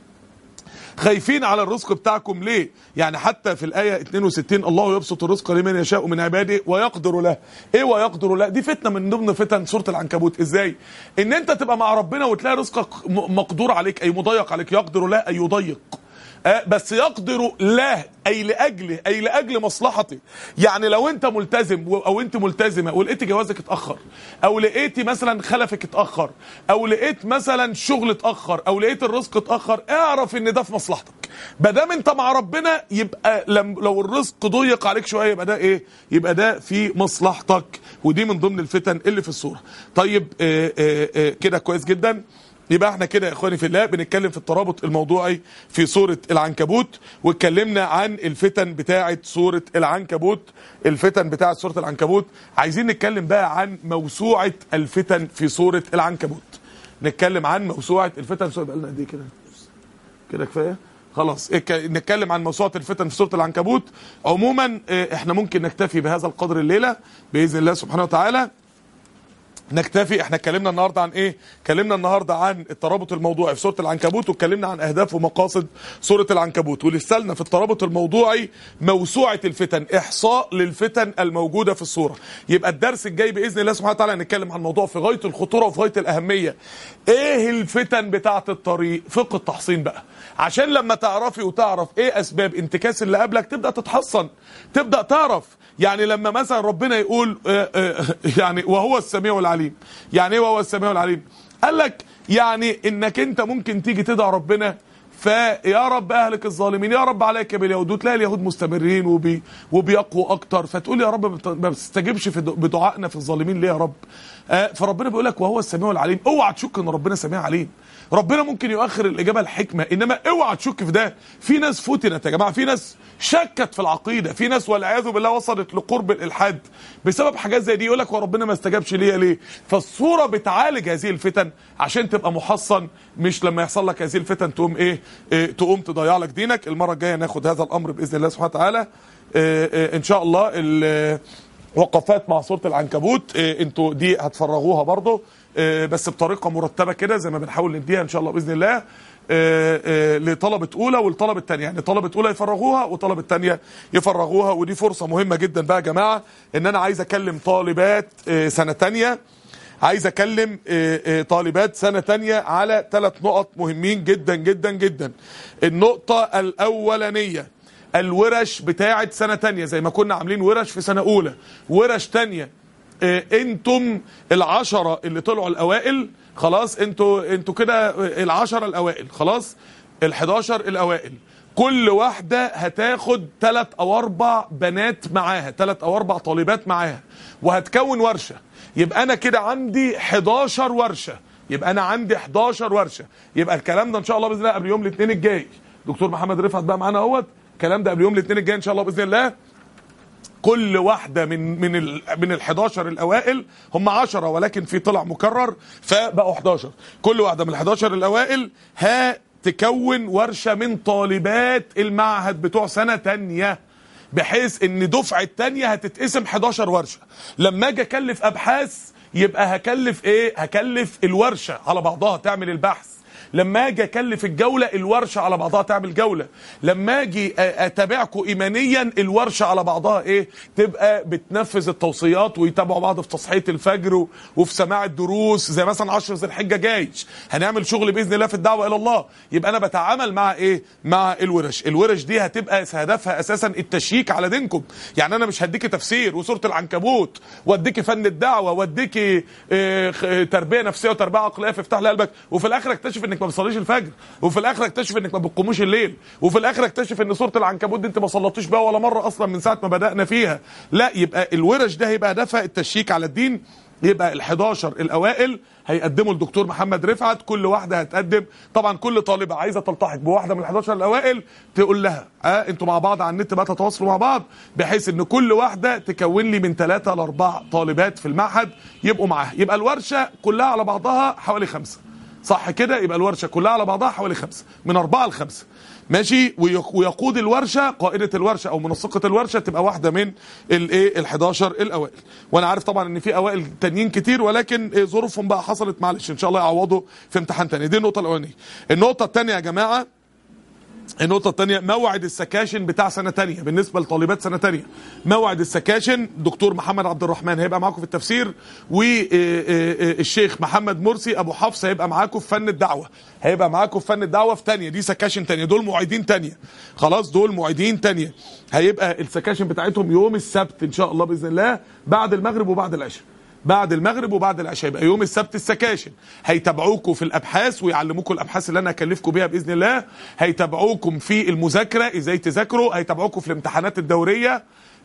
خايفين على الرزق بتاعكم ليه؟ يعني حتى في الآية اتنين وستين الله يبسط الرزق لمن يشاء من عباده ويقدر له. ايه ويقدر له؟ دي فتنة من ضمن فتن سورة العنكبوت. ازاي؟ ان انت تبقى مع ربنا وتلاقي رزقك مقدور عليك اي مضيق عليك. يقدر له اي يضيق، أه بس يقدر له اي لاجله اي لاجل مصلحتي. يعني لو انت ملتزم او انت ملتزمه ولقيت جوازك اتاخر، او لقيتي مثلا خلفك اتاخر، او لقيت مثلا شغل اتاخر، او لقيت الرزق اتاخر، اعرف ان ده في مصلحتك. ما دام انت مع ربنا يبقى لو الرزق ضيق عليك شويه يبقى ده ايه؟ يبقى ده في مصلحتك. ودي من ضمن الفتن اللي في السوره. طيب آه آه آه كده كويس جدا. يبقى احنا كده يا اخواني في الله بنتكلم في الترابط الموضوعي في سورة العنكبوت، واتكلمنا عن الفتن بتاعة سورة العنكبوت. الفتن بتاعة سورة العنكبوت عايزين نتكلم بقى عن موسوعة الفتن في سورة العنكبوت. نتكلم عن موسوعة الفتن. سورة بقى لنا قد ايه كده؟ كده كفاية؟ خلاص نتكلم عن موسوعة الفتن في سورة العنكبوت. عموما احنا ممكن نكتفي بهذا القدر الليلة بإذن الله سبحانه وتعالى. نكتفي. احنا اتكلمنا النهارده عن ايه؟ اتكلمنا النهارده عن الترابط الموضوعي في سوره العنكبوت، واتكلمنا عن اهداف ومقاصد سوره العنكبوت. ولسه لنا في الترابط الموضوعي موسوعه الفتن، احصاء للفتن الموجوده في السوره. يبقى الدرس الجاي باذن الله سبحانه وتعالى هنتكلم عن موضوع في غايه الخطوره وفي غايه الاهميه. ايه الفتن بتاعه الطريق؟ فقه التحصين بقى، عشان لما تعرفي وتعرف ايه اسباب انتكاس اللي قبلك تبدا تتحصن، تبدا تعرف. يعني لما مثلا ربنا يقول آآ آآ يعني وهو السميع العليم. يعني ايه وهو السميع العليم؟ قال لك يعني انك انت ممكن تيجي تدعي ربنا فيا رب اهلك الظالمين، يا رب عليك باليهود، وتلاقي اليهود مستمرين وبي وبيقوا اكتر، فتقول يا رب ما بتستجبش في بدعائنا في الظالمين ليه يا رب؟ آه فربنا بيقول لك وهو السميع العليم. اوعى تشك ان ربنا سميع عليم. ربنا ممكن يؤخر الاجابه الحكمه، انما اوعى تشك في ده. في ناس فتنت يا جماعه، في ناس شكت في العقيده، في ناس والعياذ بالله وصلت لقرب الالحاد بسبب حاجات زي دي. يقول لك وربنا ما استجابش ليا ليه؟ فالصوره بتعالج هذه الفتن عشان تبقى محصن، مش لما يحصل لك هذه الفتن تقوم ايه, إيه تقوم تضيع لك دينك. المره الجايه ناخد هذا الامر باذن الله سبحانه وتعالى. إيه إيه ان شاء الله وقفات مع سوره العنكبوت. اه انتوا دي هتفرغوها برضو اه بس بطريقه مرتبه كده زي ما بنحاول نديها ان شاء الله باذن الله اه اه لطلبه اولى والطلبه الثانيه. يعني طلبه اولى يفرغوها وطلبه الثانيه يفرغوها. ودي فرصه مهمه جدا بقى يا جماعه ان انا عايز اكلم طالبات اه سنه ثانيه عايز اكلم طالبات سنه تانية على ثلاث نقط مهمين جدا جدا جدا. النقطه الاولانيه الورش بتاعه سنه تانية زي ما كنا عاملين ورش في سنه اولى ورش تانية. انتم العشره اللي طلعوا الاوائل خلاص انتوا انتوا كده العشره الاوائل خلاص الحداشر الاوائل كل واحده هتاخد ثلاث او اربع بنات معاها ثلاث او اربع طالبات معاها وهتكون ورشه. يبقى انا كده عندي حداشر ورشه يبقى انا عندي حداشر ورشه. يبقى الكلام ده ان شاء الله باذن الله قبل يوم الاثنين الجاي. دكتور محمد رفعت بقى معانا اهوت. الكلام ده قبل يوم الاثنين الجاي ان شاء الله باذن الله. كل واحده من من ال من ال حداشر الاوائل هم عشرة ولكن في طلع مكرر فبقوا حداشر. كل واحده من ال حداشر الاوائل هتكون ورشه من طالبات المعهد بتوع سنه تانية بحيث ان دفعه تانية هتتقسم حداشر ورشه. لما اجي اكلف ابحاث يبقى هكلف ايه؟ هكلف الورشه على بعضها تعمل البحث. لما اجي اكلف الجوله الورشه على بعضها تعمل جوله. لما اجي اتابعكم ايمانيا الورشه على بعضها ايه؟ تبقى بتنفذ التوصيات ويتابعوا بعض في تصحيح الفجر وفي سماع الدروس زي مثلا عشر ذي الحجه جاي هنعمل شغل باذن الله في الدعوه الى الله. يبقى انا بتعامل مع ايه؟ مع الورش. الورش دي هتبقى هدفها اساسا التشييك على دينكم. يعني انا مش هديكي تفسير وسوره العنكبوت واديكي فن الدعوه واديكي اه تربيه نفسيه وتربيه عقليه في افتح قلبك وفي الاخر اكتشف انك ما بتصليش الفجر وفي الاخر اكتشف انك ما بتقوموش الليل وفي الاخر اكتشف ان سوره العنكبوت دي انت ما صليتوش بها ولا مره اصلا من ساعه ما بدانا فيها. لا يبقى الورش ده هيبقى هدفها التشييك على الدين. يبقى ال حداشر الاوائل هيقدموا الدكتور محمد رفعت. كل واحده هتقدم طبعا كل طالبه عايزه تلتحق بواحده من ال حداشر الاوائل تقول لها اه انتوا مع بعض على النت بقى تتواصلوا مع بعض بحيث ان كل واحده تكون لي من ثلاثه لاربع طالبات في المعهد يبقوا معاها. يبقى الورشه كلها على بعضها حوالي خمسه صح كده. يبقى الورشه كلها على بعضها حوالي خمسه من اربعه لخمسه ماشي. ويقود الورشه قائده الورشه او منسقه الورشه تبقى واحده من الايه ال حداشر الاوائل. وانا عارف طبعا ان في اوائل تانيين كتير ولكن ظروفهم بقى حصلت معلش ان شاء الله يعوضوا في امتحان تاني. دي النقطه الاولانيه. النقطه الثانيه يا جماعه النقطة الثانية موعد السكاشن بتاع سنة تانية بالنسبة لطالبات سنة تانية. موعد السكاشن دكتور محمد عبد الرحمن هيبقى معاكم في التفسير والشيخ محمد مرسي أبو حفص هيبقى معاكم في فن الدعوة هيبقى معاكم في فن الدعوة في تانية. دي سكاشن تانية دول معيدين تانية خلاص دول معيدين تانية. هيبقى السكاشن بتاعتهم يوم السبت إن شاء الله بإذن الله بعد المغرب وبعد العشاء بعد المغرب وبعد العشاء. يبقى يوم السبت السكاشن هيتابعوكم في الابحاث ويعلموكم الابحاث اللي انا هكلفكم بيها باذن الله. هيتابعوكم في المذاكره ازاي تذاكروا. هيتابعوكم في الامتحانات الدوريه.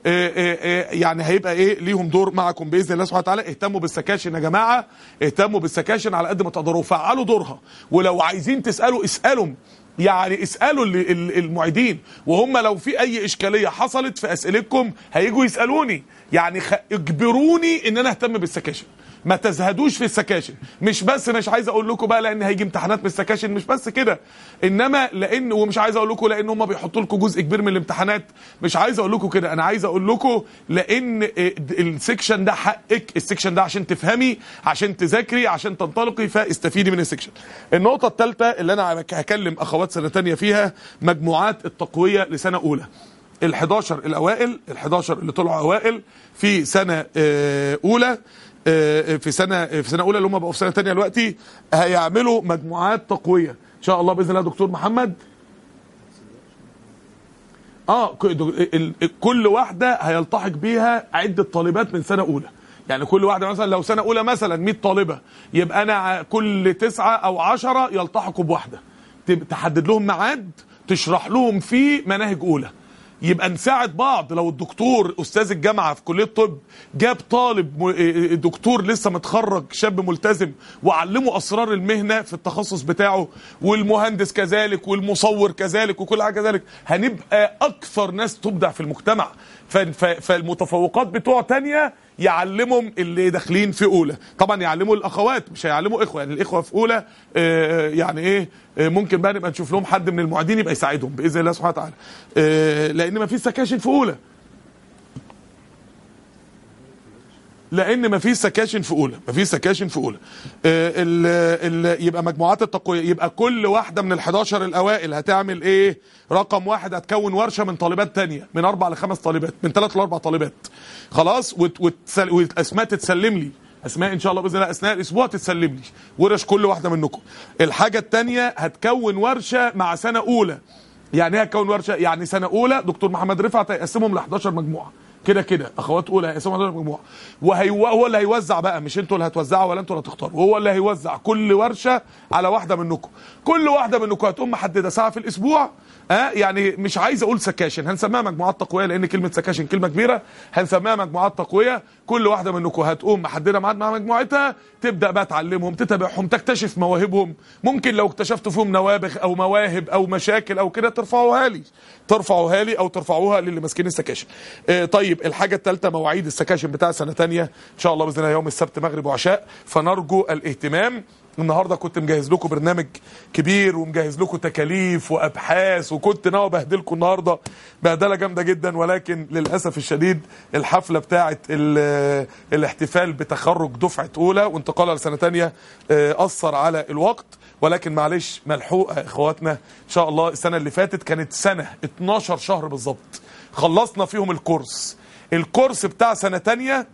يعني هيبقى ايه ليهم دور معكم باذن الله سبحانه وتعالى. اهتموا بالسكاشن يا جماعه اهتموا بالسكاشن على قد ما تقدروا فعلوا دورها. ولو عايزين تسالوا اسالهم يعني اسالوا المعيدين وهم لو في اي اشكاليه حصلت في اسئلتكم هيجوا يسالوني. يعني اجبروني ان انا اهتم بالسكاشن. ما تزهدوش في السكاشن. مش بس مش عايز اقول لكم بقى لان هيجي امتحانات من السكاشن مش بس كده انما لان ومش عايز اقول لكم لان هم بيحطوا لكم جزء كبير من الامتحانات. مش عايز اقول لكم كده انا عايز اقول لكم لان السكشن ده حقك. السكشن ده عشان تفهمي عشان تذاكري عشان تنطلقي فاستفيدي من السكشن. النقطه الثالثه اللي انا هكلم اخوات سنه ثانيه فيها مجموعات التقويه لسنه اولى. ال حداشر الاوائل ال حداشر اللي طلعوا اوائل في سنه اولى في سنه في سنه اولى اللي هم بقوا في سنه ثانيه دلوقتي هيعملوا مجموعات تقويه ان شاء الله باذن الله. دكتور محمد اه كل واحده هيلتحق بيها عده طالبات من سنه اولى. يعني كل واحده مثلا لو سنه اولى مثلا مية طالبه يبقى انا كل تسعه او عشرة يلتحقوا بواحده تحدد لهم ميعاد تشرح لهم فيه مناهج اولى. يبقى نساعد بعض. لو الدكتور استاذ الجامعه في كليه الطب جاب طالب دكتور لسه متخرج شاب ملتزم وعلمه اسرار المهنه في التخصص بتاعه والمهندس كذلك والمصور كذلك وكل حاجه كذلك هنبقى اكثر ناس تبدع في المجتمع. فالمتفوقات بتوع تانية يعلمهم اللي داخلين في اولى. طبعا يعلموا الاخوات مش هيعلموا اخوه. يعني الاخوه في اولى آه يعني ايه آه ممكن بقى نبقى نشوف لهم حد من المعيدين يبقى يساعدهم باذن الله سبحانه وتعالى آه لان ما فيش سكاشن في اولى. لان مفيش سكاشن في اولى، مفيش سكاشن في اولى. آه ال ال يبقى مجموعات التقويه، يبقى كل واحده من الحداشر الاوائل هتعمل ايه؟ رقم واحد هتكون ورشه من طالبات تانية، من اربع لخمس طالبات، من ثلاث لاربع طالبات. خلاص، واسماء تتسلم لي، اسماء ان شاء الله باذن الله اثناء الاسبوع تتسلم لي ورش كل واحده منكم. الحاجه الثانيه هتكون ورشه مع سنه اولى. يعني ايه هتكون ورشه؟ يعني سنه اولى دكتور محمد رفعت هيقسمهم ل حداشر مجموعه، كده كده اخوات اولى هيقسموا حداشر مجموعه، وهو اللي هيوزع بقى، مش انتوا اللي هتوزعوا ولا انتوا اللي هتختاروا، هو اللي هيوزع كل ورشه على واحده منكم. كل واحده منكم هتقوم محدده ساعه في الاسبوع. اه يعني مش عايز اقول سكاشن، هنسميها مجموعات تقويه لان كلمه سكاشن كلمه كبيره، هنسميها مجموعات تقويه. كل واحده منكم هتقوم محدده ميعاد مع مجموعتها، تبدا بقى تعلمهم، تتابعهم، تكتشف مواهبهم. ممكن لو اكتشفتوا فيهم نوابغ او مواهب او مشاكل او كده ترفعوها لي، ترفعوها لي او ترفعوها للي ماسكين السكاشن. اه طيب الحاجه الثالثه مواعيد السكاشن بتاع سنه ثانيه ان شاء الله باذن الله يوم السبت مغرب وعشاء، فنرجو الاهتمام. النهارده كنت مجهز لكم برنامج كبير ومجهز لكم تكاليف وابحاث، وكنت ناوي ابهدلكم النهارده بهدله جامده جدا، ولكن للاسف الشديد الحفله بتاعه الاحتفال بتخرج دفعه اولى وانتقالها لسنه ثانيه اثر على الوقت، ولكن معلش ملحوقه يا اخواتنا. ان شاء الله السنه اللي فاتت كانت سنه اتناشر شهر بالظبط خلصنا فيهم الكورس. الكورس بتاع سنه ثانيه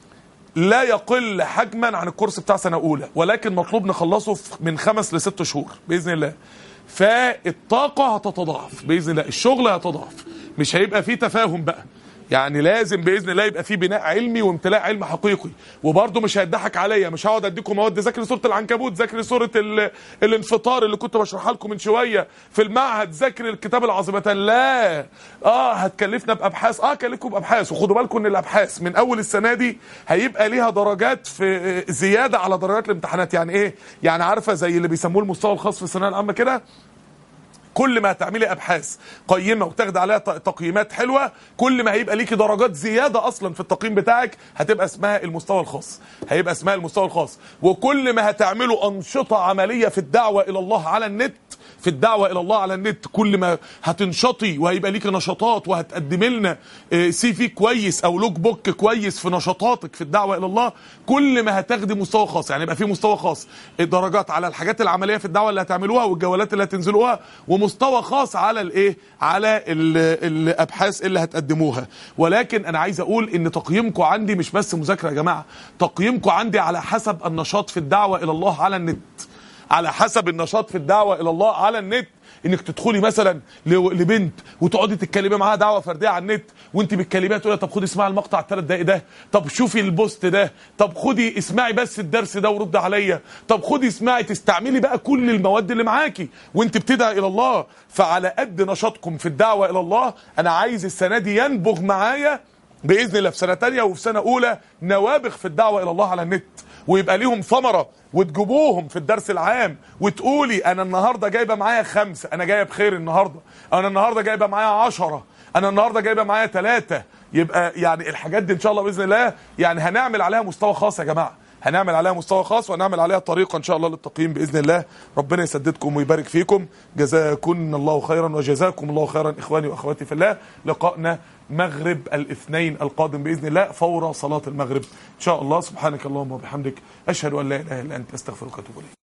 لا يقل حجما عن الكورس بتاع سنه اولى، ولكن مطلوب نخلصه من خمس لست شهور باذن الله. فالطاقه هتتضاعف باذن الله، الشغل هيتضاعف، مش هيبقى فيه تفاهم بقى، يعني لازم باذن الله يبقى فيه بناء علمي وامتلاء علم حقيقي. وبرده مش هيضحك عليا، مش هقعد اديكم مواد ذاكري سوره العنكبوت، ذاكري سوره الانفطار اللي كنت بشرحها لكم من شويه في المعهد، ذاكري الكتاب العظيمتان، لا. اه هتكلفنا بابحاث، اه كلفكم بابحاث، وخدوا بالكم ان الابحاث من اول السنه دي هيبقى ليها درجات في زياده على درجات الامتحانات. يعني ايه؟ يعني عارفه زي اللي بيسموه المستوى الخاص في الثانويه العامه كده، كل ما هتعملي ابحاث قيمه وتاخد عليها تقييمات حلوه، كل ما هيبقى ليكي درجات زياده اصلا في التقييم بتاعك، هتبقى اسمها المستوى الخاص، هيبقى اسمها المستوى الخاص. وكل ما هتعملوا انشطه عمليه في الدعوه الى الله على النت، في الدعوه الى الله على النت، كل ما هتنشطي وهيبقى ليكي نشاطات وهتقدمي لنا سي في كويس او لوج بوك كويس في نشاطاتك في الدعوه الى الله، كل ما هتاخدي مستوى خاص. يعني يبقى في مستوى خاص الدرجات على الحاجات العمليه في الدعوه اللي هتعملوها والجولات اللي هتنزلوها، ومستوى خاص على الايه، على الابحاث اللي هتقدموها. ولكن انا عايز اقول ان تقييمكم عندي مش بس مذاكره يا جماعه، تقييمكم عندي على حسب النشاط في الدعوه الى الله على النت، على حسب النشاط في الدعوه الى الله على النت. انك تدخلي مثلا لبنت وتقعدي تتكلمي معاها دعوه فرديه على النت، وانت بتكلميها تقولي طب خدي اسمعي المقطع الثلاث دقايق ده، طب شوفي البوست ده، طب خدي اسمعي بس الدرس ده ورد عليا، طب خدي اسمعي، تستعملي بقى كل المواد اللي معاكي وانت بتدعي الى الله. فعلى قد نشاطكم في الدعوه الى الله انا عايز السنه دي ينبغ معايا باذن الله في سنه ثانيه وفي سنه اولى نوابغ في الدعوه الى الله على النت، ويبقى ليهم ثمره، وتجيبوهم في الدرس العام وتقولي انا النهارده جايبه معايا خمسه، انا جايب خير النهارده، انا النهارده جايبه معايا عشرة، انا النهارده جايبه معايا ثلاثه. يبقى يعني الحاجات دي ان شاء الله باذن الله يعني هنعمل عليها مستوى خاص يا جماعه، هنعمل عليها مستوى خاص وهنعمل عليها طريقه ان شاء الله للتقييم باذن الله. ربنا يسددكم ويبارك فيكم، جزاكم الله خيرا وجزاكم الله خيرا اخواني واخواتي في الله. لقائنا مغرب الاثنين القادم باذن الله فور صلاه المغرب ان شاء الله. سبحانك اللهم وبحمدك اشهد ان لا اله الا انت استغفرك واتوب اليك.